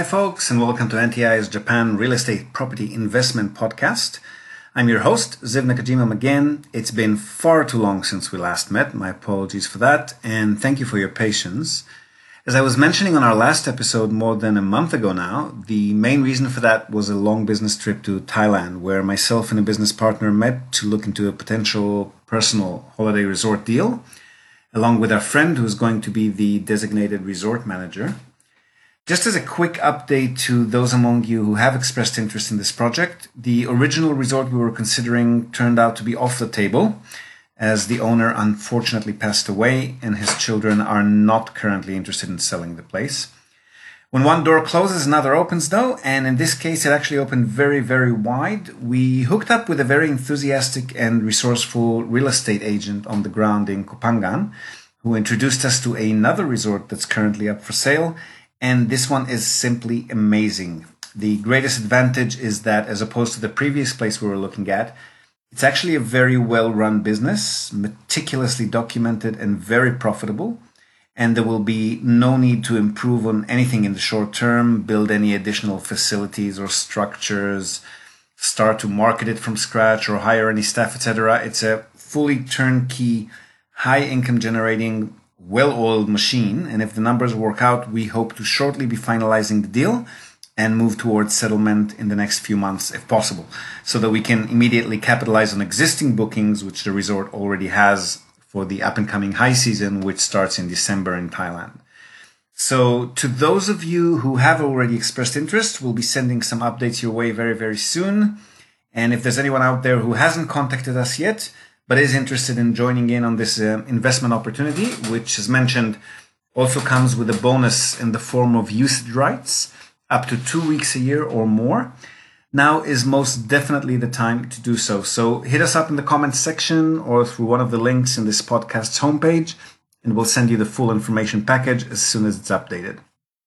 folks, and welcome to NTI's Japan Real Estate Property Investment Podcast. I'm your host, Ziv Nakajima again. It's been far too long since we last met. My apologies for that, and thank you for your patience. As I was mentioning on our last episode more than a month ago now, the main reason for that was a long business trip to Thailand, where myself and a business partner met to look into a potential personal holiday resort deal, along with our friend who's going to be the designated resort manager. Just as a quick update to those among you who have expressed interest in this project, the original resort we were considering turned out to be off the table, as the owner unfortunately passed away and his children are not currently interested in selling the place. When one door closes, another opens though, and in this case it actually opened very, very wide. We hooked up with a very enthusiastic and resourceful real estate agent on the ground in Kopangan, who introduced us to another resort that's currently up for sale. And this one is simply amazing. The greatest advantage is that, as opposed to the previous place we were looking at, it's actually a very well-run business, meticulously documented and very profitable. And there will be no need to improve on anything in the short term, build any additional facilities or structures, start to market it from scratch or hire any staff, etc. It's a fully turnkey, high-income generating, well-oiled machine, and if the numbers work out, we hope to shortly be finalizing the deal and move towards settlement in the next few months if possible, so that we can immediately capitalize on existing bookings which the resort already has for the up-and-coming high season, which starts in December in Thailand. So to those of you who have already expressed interest, we'll be sending some updates your way very, very soon. And if there's anyone out there who hasn't contacted us yet but is interested in joining in on this investment opportunity, which, as mentioned, also comes with a bonus in the form of usage rights, up to 2 weeks a year or more, now is most definitely the time to do so. So hit us up in the comments section or through one of the links in this podcast's homepage, and we'll send you the full information package as soon as it's updated.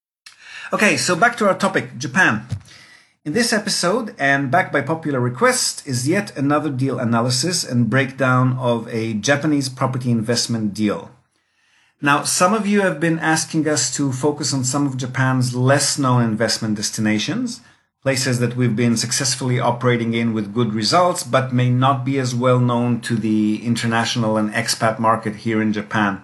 Okay, so back to our topic, Japan. In this episode, and backed by popular request, is yet another deal analysis and breakdown of a Japanese property investment deal. Now, some of you have been asking us to focus on some of Japan's less known investment destinations, places that we've been successfully operating in with good results, but may not be as well known to the international and expat market here in Japan.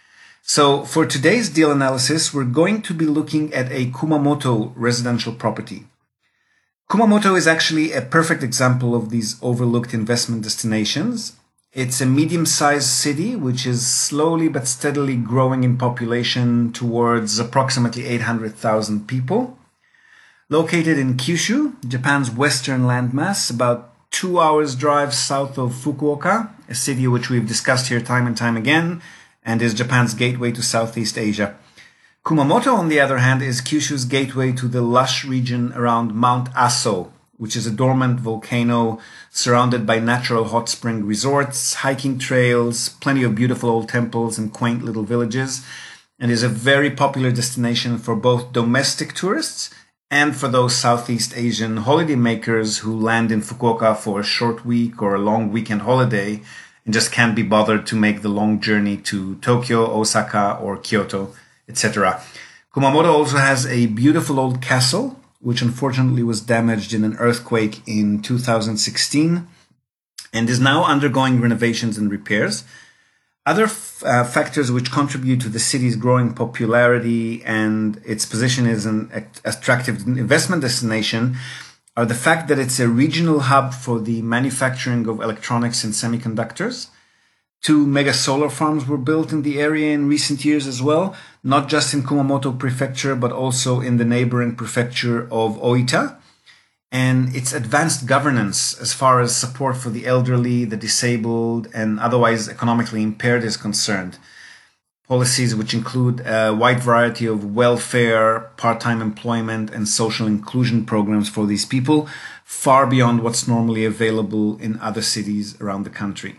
So for today's deal analysis, we're going to be looking at a Kumamoto residential property. Kumamoto is actually a perfect example of these overlooked investment destinations. It's a medium-sized city which is slowly but steadily growing in population towards approximately 800,000 people. Located in Kyushu, Japan's western landmass, about 2 hours drive south of Fukuoka, a city which we've discussed here time and time again, and is Japan's gateway to Southeast Asia. Kumamoto, on the other hand, is Kyushu's gateway to the lush region around Mount Aso, which is a dormant volcano surrounded by natural hot spring resorts, hiking trails, plenty of beautiful old temples and quaint little villages, and is a very popular destination for both domestic tourists and for those Southeast Asian holidaymakers who land in Fukuoka for a short week or a long weekend holiday and just can't be bothered to make the long journey to Tokyo, Osaka, or Kyoto, etc. Kumamoto also has a beautiful old castle, which unfortunately was damaged in an earthquake in 2016 and is now undergoing renovations and repairs. Other factors which contribute to the city's growing popularity and its position as an attractive investment destination are the fact that it's a regional hub for the manufacturing of electronics and semiconductors. 2 mega solar farms were built in the area in recent years as well, not just in Kumamoto Prefecture, but also in the neighboring prefecture of Oita. And its advanced governance as far as support for the elderly, the disabled, and otherwise economically impaired is concerned. Policies which include a wide variety of welfare, part-time employment, and social inclusion programs for these people, far beyond what's normally available in other cities around the country.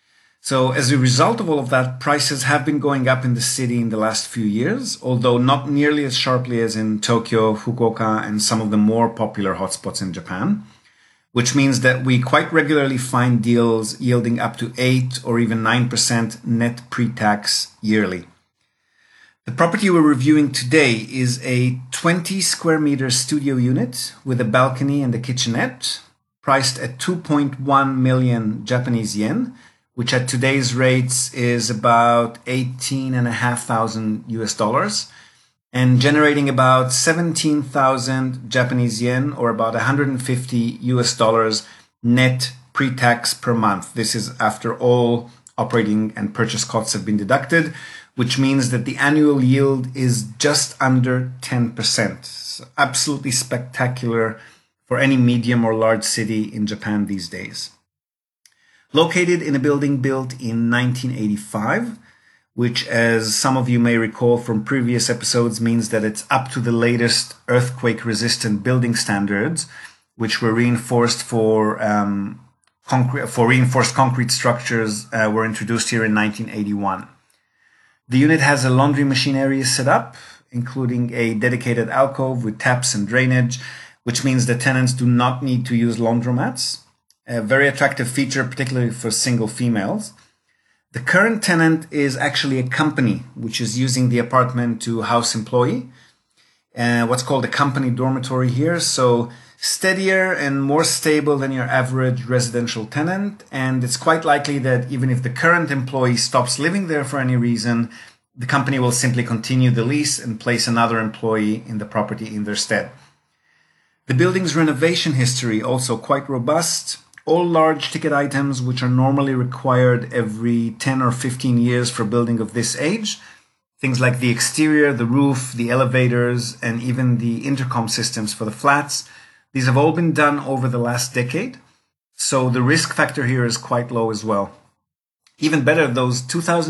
So as a result of all of that, prices have been going up in the city in the last few years, although not nearly as sharply as in Tokyo, Fukuoka, and some of the more popular hotspots in Japan, which means that we quite regularly find deals yielding up to 8 or even 9% net pre-tax yearly. The property we're reviewing today is a 20 square meter studio unit with a balcony and a kitchenette, priced at 2.1 million Japanese yen, which at today's rates is about 18,500 US dollars, and generating about 17,000 Japanese yen, or about 150 US dollars net pre-tax per month. This is after all operating and purchase costs have been deducted, which means that the annual yield is just under 10%. So absolutely spectacular for any medium or large city in Japan these days. Located in a building built in 1985, which, as some of you may recall from previous episodes, means that it's up to the latest earthquake-resistant building standards, which were reinforced for reinforced concrete structures were introduced here in 1981. The unit has a laundry machine area set up, including a dedicated alcove with taps and drainage, which means that tenants do not need to use laundromats. A very attractive feature, particularly for single females. The current tenant is actually a company which is using the apartment to house employee, what's called a company dormitory here. So steadier and more stable than your average residential tenant. And it's quite likely that even if the current employee stops living there for any reason, the company will simply continue the lease and place another employee in the property in their stead. The building's renovation history also quite robust. All large ticket items, which are normally required every 10 or 15 years for a building of this age, things like the exterior, the roof, the elevators, and even the intercom systems for the flats, these have all been done over the last decade, so the risk factor here is quite low as well. Even better, those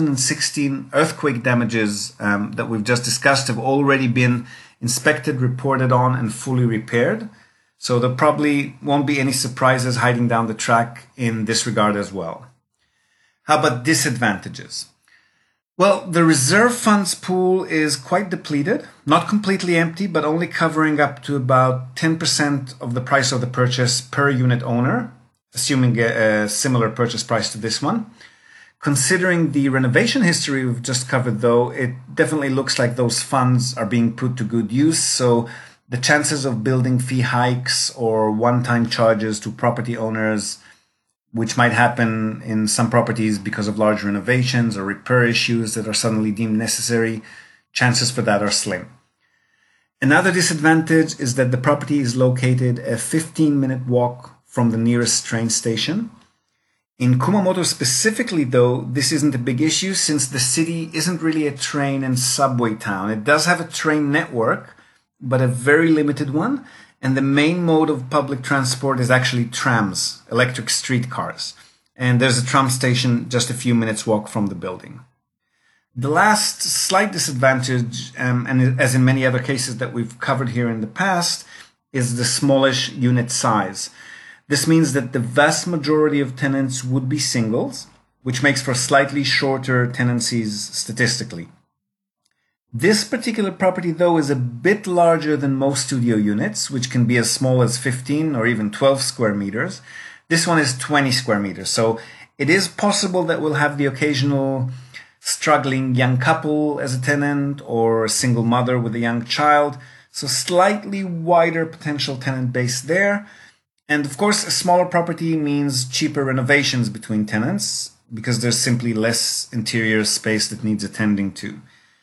2016 earthquake damages that we've just discussed have already been inspected, reported on, and fully repaired. So there probably won't be any surprises hiding down the track in this regard as well. How about disadvantages? Well, the reserve funds pool is quite depleted, not completely empty, but only covering up to about 10% of the price of the purchase per unit owner, assuming a similar purchase price to this one. Considering the renovation history we've just covered, though, it definitely looks like those funds are being put to good use. So the chances of building fee hikes or one-time charges to property owners, which might happen in some properties because of large renovations or repair issues that are suddenly deemed necessary, chances for that are slim. Another disadvantage is that the property is located a 15-minute walk from the nearest train station. In Kumamoto specifically, though, this isn't a big issue since the city isn't really a train and subway town. It does have a train network, but a very limited one. And the main mode of public transport is actually trams, electric streetcars. And there's a tram station just a few minutes walk from the building. The last slight disadvantage, and as in many other cases that we've covered here in the past, is the smallish unit size. This means that the vast majority of tenants would be singles, which makes for slightly shorter tenancies statistically. This particular property, though, is a bit larger than most studio units, which can be as small as 15 or even 12 square meters. This one is 20 square meters, so it is possible that we'll have the occasional struggling young couple as a tenant or a single mother with a young child, so slightly wider potential tenant base there. And of course, a smaller property means cheaper renovations between tenants because there's simply less interior space that needs attending to.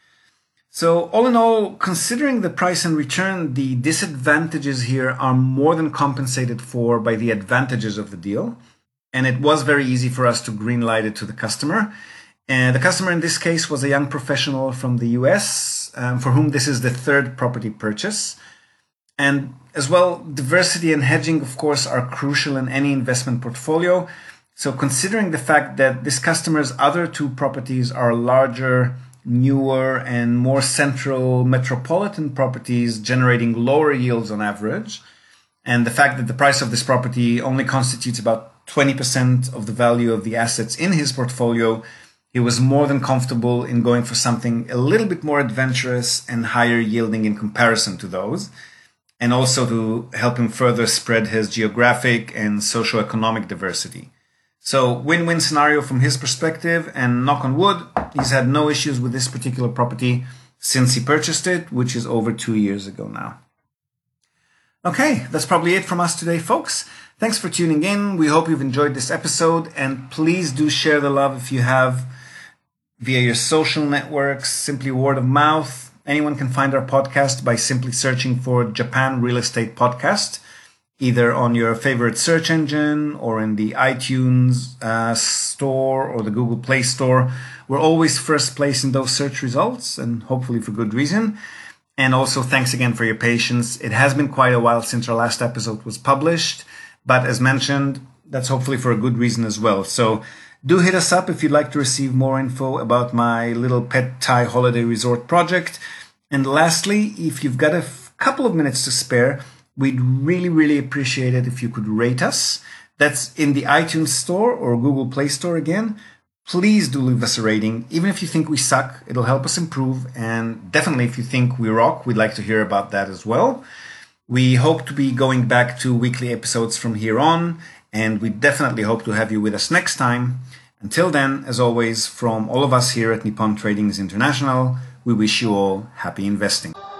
So all in all, considering the price and return, the disadvantages here are more than compensated for by the advantages of the deal. And it was very easy for us to greenlight it to the customer. And the customer in this case was a young professional from the US, for whom this is the third property purchase. And as well, diversity and hedging, of course, are crucial in any investment portfolio. So considering the fact that this customer's other two properties are larger, newer, and more central metropolitan properties generating lower yields on average, and the fact that the price of this property only constitutes about 20% of the value of the assets in his portfolio, he was more than comfortable in going for something a little bit more adventurous and higher yielding in comparison to those, and also to help him further spread his geographic and socioeconomic diversity. So win-win scenario from his perspective, and knock on wood, he's had no issues with this particular property since he purchased it, which is over 2 years ago now. Okay, that's probably it from us today, folks. Thanks for tuning in. We hope you've enjoyed this episode, and please do share the love if you have via your social networks, simply word of mouth. Anyone can find our podcast by simply searching for Japan Real Estate Podcast, either on your favorite search engine or in the iTunes store or the Google Play Store. We're always first place in those search results, and hopefully for good reason. And also thanks again for your patience. It has been quite a while since our last episode was published, but as mentioned, that's hopefully for a good reason as well. So do hit us up if you'd like to receive more info about my little pet Thai holiday resort project. And lastly, if you've got a couple of minutes to spare, we'd really appreciate it if you could rate us. That's in the iTunes Store or Google Play Store again. Please do leave us a rating. Even if you think we suck, it'll help us improve. And definitely if you think we rock, we'd like to hear about that as well. We hope to be going back to weekly episodes from here on, and we definitely hope to have you with us next time. Until then, as always, from all of us here at Nippon Tradings International, we wish you all happy investing.